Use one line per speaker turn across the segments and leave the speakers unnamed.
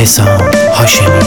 حسام هاشمی.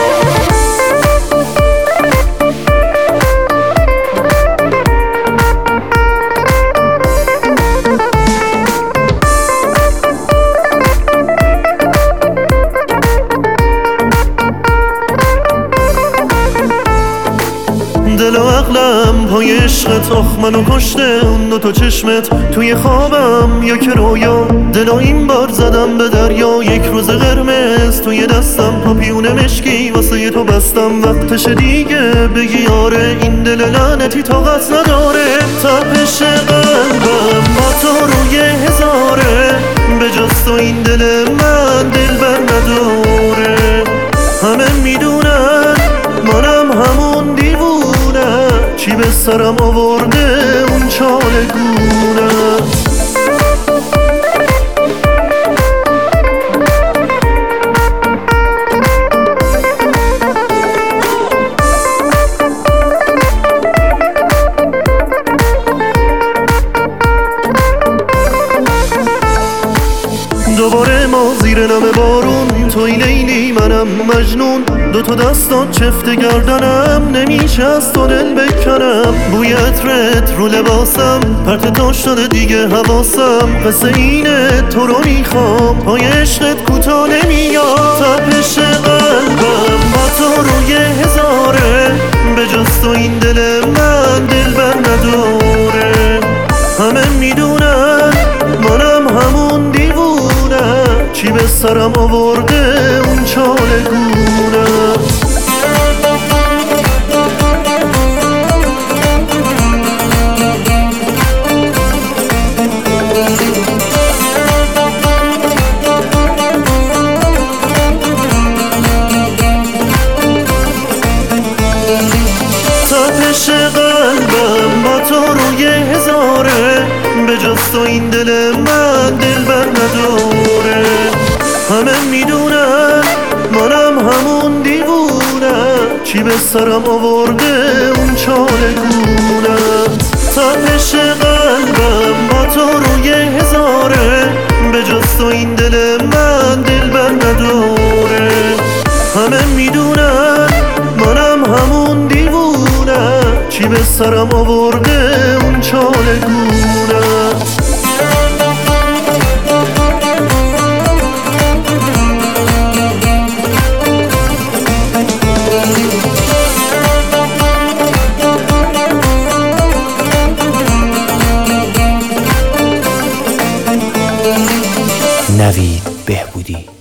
دل و عقلم پای عشقت، آخ منو کشته اون دوتا چشمت. توی خوابم یا که رویا، دلا این بار زدم به دریا. یک روز قرمز توی دستم، پاپیون مشکی واسه تو بستم. وقتش دیگه بگی آره، این دل لعنتی طاقت نداره. تپش قلبم با تو روی هزاره، به جز تو این دل من دل بر نداره. همه میدونن منم همون دیوونه، چی به سرم آورده اون چالگونه. دوباره ما زیر نم بارون، توی لیلی منم مجنون. دوتا دستات چفت گردنم، نمیشه از تو دل بکنم. بوی عطرت رو لباسم، پرت تو شده دیگه حواسم. قصه اینه تو رو میخوام، پای عشقت کوتا نمیاد. تپش قلبم با تو روی هزاره، به جز تو این دل من دل بر نداره. همه میدونن منم همون دیوونه، چی به سرم آورده اون چالگونه. تپش قلبم با تو روی هزاره، به جز تو این دل من دل بر نداره. همه میدونن منم همون دیوونه، چی به سرم آورده اون چالگونه. تپش قلبم با تو روی هزاره، به جز تو این دل من دل بر نداره. همه میدونن منم همون دیوونه، چی به سرم آورده اون چالگونه.
نوید بهبودی.